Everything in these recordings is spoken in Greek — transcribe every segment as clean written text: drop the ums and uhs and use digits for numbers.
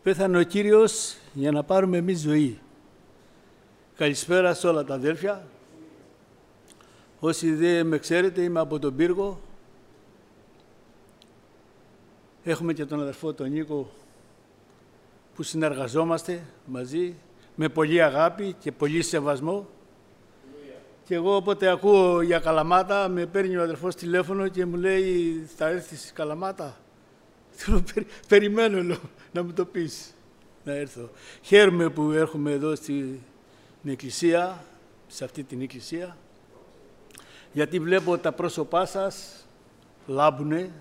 Πέθανε ο Κύριος για να πάρουμε εμείς ζωή. Καλησπέρα σε όλα τα αδέλφια. Όσοι δεν με ξέρετε, είμαι από τον Πύργο. Έχουμε και τον αδερφό τον Νίκο που συνεργαζόμαστε μαζί με πολύ αγάπη και πολύ σεβασμό. Και εγώ όποτε ακούω για Καλαμάτα, με παίρνει ο αδερφός τηλέφωνο και μου λέει θα έρθεις στη Καλαμάτα. Περιμένω να μου το πεις να έρθω. Χαίρομαι που έρχομαι εδώ στην εκκλησία, σε αυτή την εκκλησία, γιατί βλέπω τα πρόσωπά σας λάμπουνε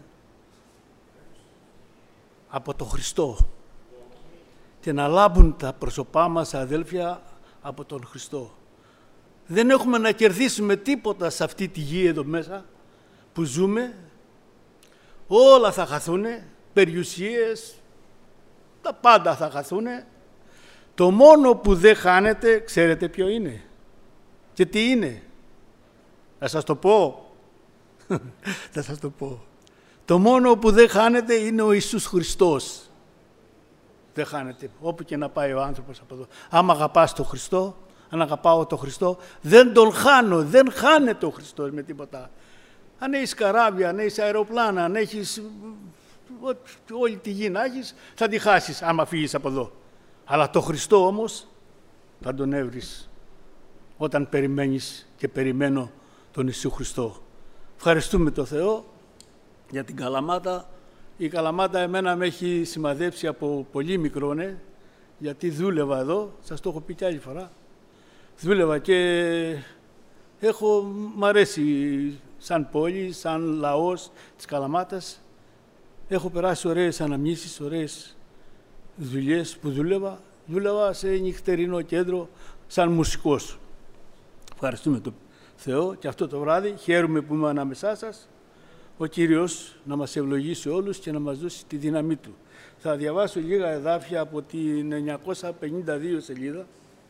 από τον Χριστό. Και να λάμπουν τα πρόσωπά μας, αδέλφια, από τον Χριστό. Δεν έχουμε να κερδίσουμε τίποτα σε αυτή τη γη εδώ μέσα που ζούμε. Όλα θα χαθούνε, περιουσίες, τα πάντα θα χαθούνε. Το μόνο που δεν χάνεται, ξέρετε ποιο είναι και τι είναι. Θα σας το πω. Θα σας το πω. Το μόνο που δεν χάνεται είναι ο Ιησούς Χριστός. Δεν χάνεται, όπου και να πάει ο άνθρωπος από εδώ. Άμα αγαπάς τον Χριστό, αν αγαπάω τον Χριστό, δεν τον χάνω, δεν χάνεται ο Χριστός με τίποτα. Αν έχεις καράβια, αν έχεις αεροπλάνα, αν έχεις όλη τη γη να έχεις, θα τη χάσεις άμα φύγεις από εδώ. Αλλά τον Χριστό όμως θα τον έβρεις όταν περιμένεις και περιμένω τον Ιησού Χριστό. Ευχαριστούμε τον Θεό για την Καλαμάτα. Η Καλαμάτα εμένα με έχει σημαδέψει από πολύ μικρό, γιατί δούλευα εδώ, σας το έχω πει και άλλη φορά. Δούλευα και μ' αρέσει σαν πόλη, σαν λαός της Καλαμάτας. Έχω περάσει ωραίες αναμνήσεις, ωραίες δουλειές που δούλευα. Δούλευα σε νυχτερινό κέντρο σαν μουσικός. Ευχαριστούμε τον Θεό και αυτό το βράδυ χαίρομαι που είμαι ανάμεσά σας. Ο Κύριος να μας ευλογήσει όλους και να μας δώσει τη δύναμή Του. Θα διαβάσω λίγα εδάφια από την 952 σελίδα.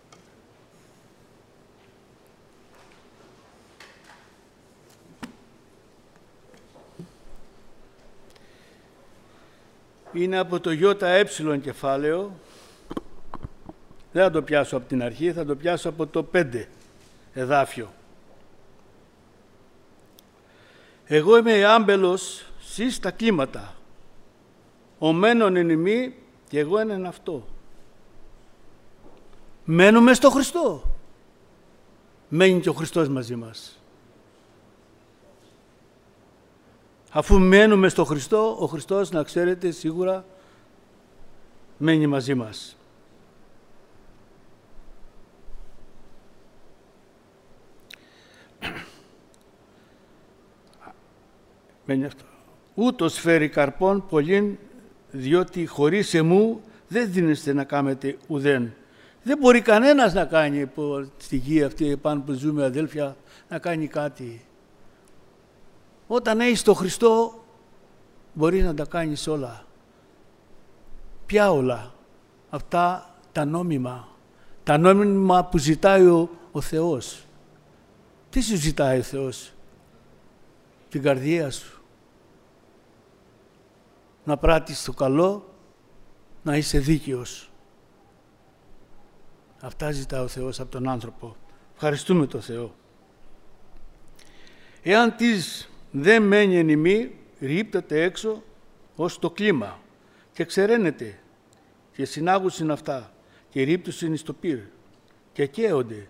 Είναι από το ΙΕ κεφάλαιο. Δεν θα το πιάσω από την αρχή, θα το πιάσω από το 5 εδάφιο. Εγώ είμαι άμπελος, σεις τα κύματα. Ο μένων εν ημί και εγώ εν αυτό. Μένουμε στο Χριστό. Μένει και ο Χριστός μαζί μας. Αφού μένουμε στο Χριστό, ο Χριστός, να ξέρετε σίγουρα, μένει μαζί μας. Μένει αυτό. Ούτως φέρει καρπών πολλήν, διότι χωρίς εμού δεν δίνεστε να κάνετε ουδέν. Δεν μπορεί κανένας να κάνει στη γη αυτή πάνω που ζούμε, αδέλφια, να κάνει κάτι. Όταν έχεις τον Χριστό, μπορείς να τα κάνεις όλα. Ποια όλα? Αυτά τα νόμιμα. Τα νόμιμα που ζητάει ο Θεός. Τι σου ζητάει ο Θεός? Την καρδία σου. Να πράττεις το καλό, να είσαι δίκαιος. Αυτά ζητάει ο Θεός από τον άνθρωπο. Ευχαριστούμε τον Θεό. Εάν της δεν μένει εν ημί, ρίπτεται έξω ως το κλίμα και ξεραίνεται και συνάγουσιν αυτά και ρίπτουσιν εις το πυρ και καίονται.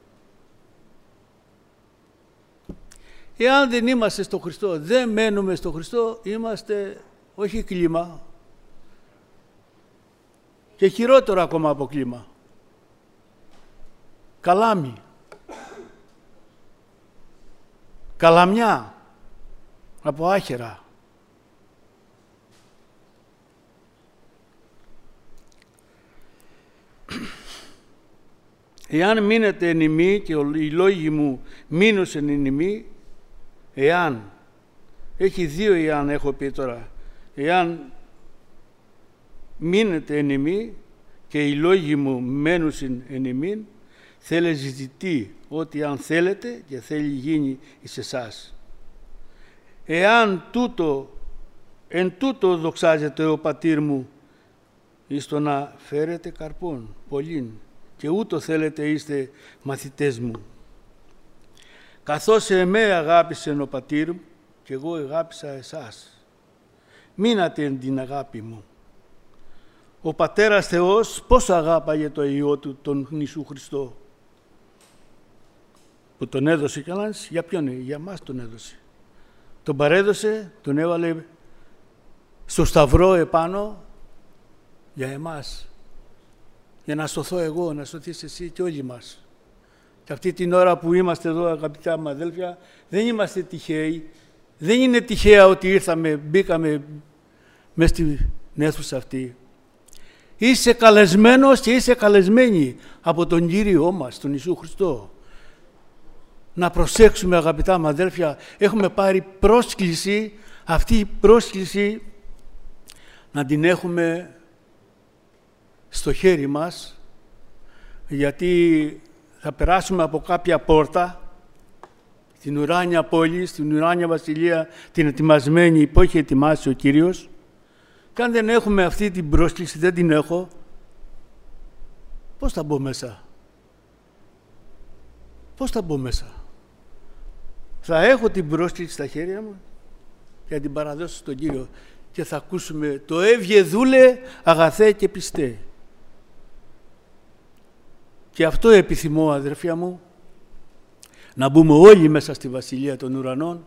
Εάν δεν είμαστε στο Χριστό, δεν μένουμε στο Χριστό, είμαστε όχι κλίμα και χειρότερο ακόμα από κλίμα. Καλάμι. Καλαμιά. Από άχερα. Εάν μείνετε εν ημί και οι λόγοι μου μείνουσεν εν ημί, εάν, έχει δύο εάν έχω πει τώρα, εάν μείνετε εν ημί και οι λόγοι μου μένουσιν εν ημίν, θέλει ζητητή ό,τι αν θέλετε και θέλει γίνει εις εσάς. Εάν εν τούτο δοξάζεται ο πατήρ μου, εις το να φέρετε καρπών πολλήν, και ούτω θέλετε είστε μαθητές μου. Καθώς εμέ αγάπησε ο πατήρ μου, και εγώ αγάπησα εσάς. Μείνατε εν την αγάπη μου. Ο Πατέρας Θεός πόσο αγάπαγε το Υιό Του, τον Ιησού Χριστό, που τον έδωσε κιόλας, για ποιον είναι, για μας τον έδωσε. Τον παρέδωσε, τον έβαλε στο σταυρό επάνω για εμάς, για να σωθώ εγώ, να σωθείς εσύ και όλοι μας. Και αυτή την ώρα που είμαστε εδώ, αγαπητά μου αδέλφια, δεν είμαστε τυχαίοι, δεν είναι τυχαία ότι ήρθαμε, μπήκαμε μέσα στην αίθουσα αυτή. Είσαι καλεσμένος και είσαι καλεσμένη από τον Κύριό μας, τον Ιησού Χριστό. Να προσέξουμε, αγαπητά μου αδέλφια, έχουμε πάρει πρόσκληση, αυτή η πρόσκληση να την έχουμε στο χέρι μας, γιατί θα περάσουμε από κάποια πόρτα στην ουράνια πόλη, στην ουράνια βασιλεία, την ετοιμασμένη που έχει ετοιμάσει ο Κύριος. Και αν δεν έχουμε αυτή την πρόσκληση, δεν την έχω, πώς θα μπω μέσα? Πώς θα μπω μέσα? Θα έχω την πρόσκληση στα χέρια μου και θα την παραδώσω στον Κύριο και θα ακούσουμε το «Έβγε δούλε, αγαθέ και πιστέ». Και αυτό επιθυμώ, αδερφιά μου, να μπούμε όλοι μέσα στη Βασιλεία των Ουρανών.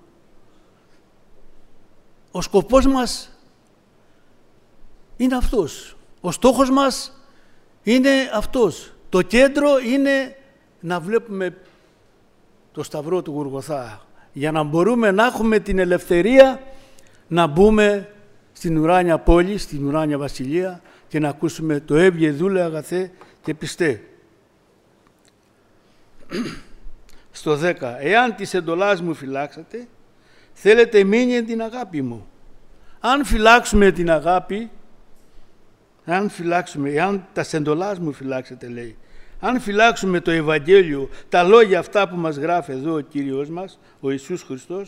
Ο σκοπός μας είναι αυτός. Ο στόχος μας είναι αυτός. Το κέντρο είναι να βλέπουμε το σταυρό του Γολγοθά, για να μπορούμε να έχουμε την ελευθερία να μπούμε στην ουράνια πόλη, στην ουράνια βασιλεία και να ακούσουμε το «Έβγε δούλε, αγαθέ και πιστέ». Στο 10. Εάν της εντολάς μου φυλάξατε, θέλετε μείνει την αγάπη μου. Αν φυλάξουμε την αγάπη, εάν τα εντολάς μου φυλάξετε, λέει, αν φυλάξουμε το Ευαγγέλιο, τα λόγια αυτά που μας γράφει εδώ ο Κύριος μας, ο Ιησούς Χριστός,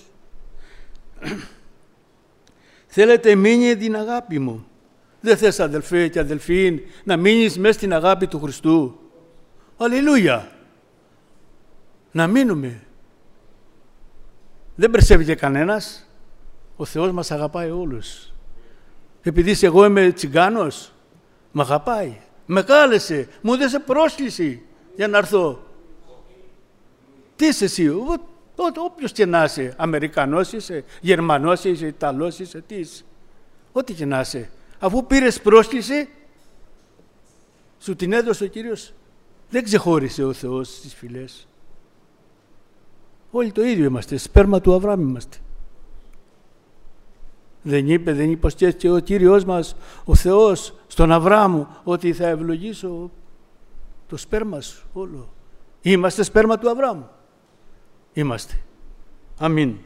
θέλετε μείνει την αγάπη μου. Δεν θες, αδελφέ και αδελφοί, να μείνεις μέσα στην αγάπη του Χριστού? Αλληλούια! Να μείνουμε. Δεν περισσεύει κανένας. Ο Θεός μας αγαπάει όλους. Επειδή εγώ είμαι τσιγκάνος, μ' αγαπάει. Με κάλεσε, μου έδωσε πρόσκληση για να έρθω. Τι είσαι εσύ? Όποιος και να είσαι, Αμερικανός είσαι, Γερμανός είσαι, Ιταλός είσαι, τι είσαι? Ό,τι και να είσαι. Αφού πήρες πρόσκληση, σου την έδωσε ο Κύριος. Δεν ξεχώρισε ο Θεός στις φυλές. Όλοι το ίδιο είμαστε, σπέρμα του Αβραάμ είμαστε. Δεν υποσχέθηκε ο Κύριος μας, ο Θεός, στον Αβραάμ, ότι θα ευλογήσω το σπέρμα σου όλο. Είμαστε σπέρμα του Αβραάμ. Είμαστε. Αμήν.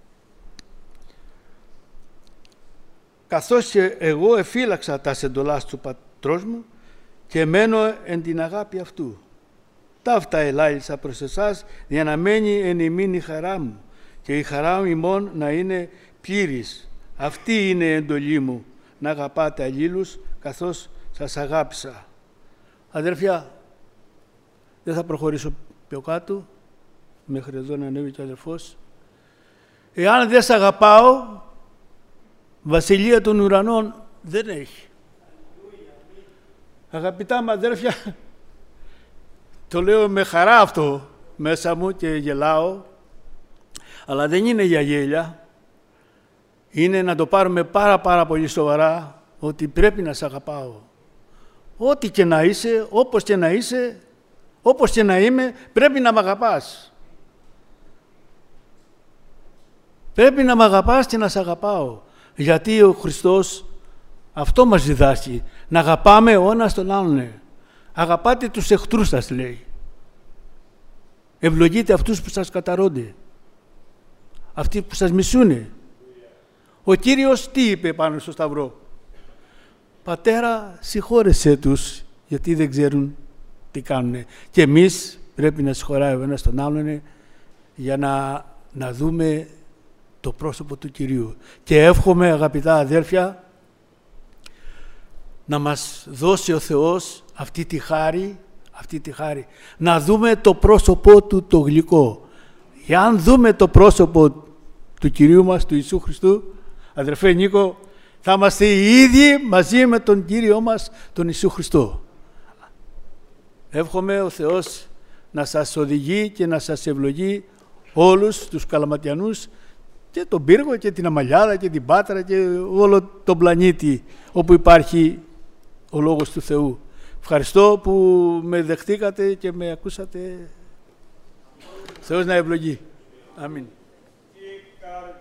Καθώς και εγώ εφύλαξα τα εντολάς του πατρός μου και μένω εν την αγάπη αυτού. Ταύτα ελάλησα προς εσάς για να μένει εν ημίν η χαρά μου και η χαρά μου ημών να είναι πλήρης. Αυτή είναι η εντολή μου, να αγαπάτε αλλήλους καθώς σας αγάπησα. Αδέρφια, δεν θα προχωρήσω πιο κάτω, μέχρι εδώ να ανέβει και ο αδερφός. Εάν δεν σε αγαπάω, βασιλεία των ουρανών δεν έχει. Αγαπητά μου αδέρφια, το λέω με χαρά αυτό μέσα μου και γελάω, αλλά δεν είναι για γέλια. Είναι να το πάρουμε πάρα πολύ σοβαρά, ότι πρέπει να σε αγαπάω. Ό,τι και να είσαι, όπως και να είσαι, όπως και να είμαι, πρέπει να μ' αγαπάς. Πρέπει να μ' αγαπάς και να σε αγαπάω. Γιατί ο Χριστός αυτό μας διδάσκει, να αγαπάμε ο ένας τον άλλον. Αγαπάτε τους εχθρούς σας, λέει. Ευλογείτε αυτούς που σας καταρρώνται. Αυτοί που σας μισούνε. Ο Κύριος τι είπε πάνω στο σταυρό? Πατέρα, συγχώρεσέ τους, γιατί δεν ξέρουν τι κάνουν. Και εμείς πρέπει να συγχωράει ο ένας τον άλλον για να δούμε το πρόσωπο του Κυρίου. Και εύχομαι, αγαπητά αδέρφια, να μας δώσει ο Θεός αυτή τη χάρη, να δούμε το πρόσωπό Του το γλυκό. Εάν δούμε το πρόσωπο του Κυρίου μας, του Ιησού Χριστού, αδερφέ Νίκο, θα είμαστε οι ίδιοι μαζί με τον Κύριο μας, τον Ιησού Χριστό. Εύχομαι ο Θεός να σας οδηγεί και να σας ευλογεί όλους τους Καλαματιανούς και τον Πύργο και την Αμαλιάδα και την Πάτρα και όλο τον πλανήτη όπου υπάρχει ο Λόγος του Θεού. Ευχαριστώ που με δεχτήκατε και με ακούσατε. Θεός να ευλογεί. Αμήν.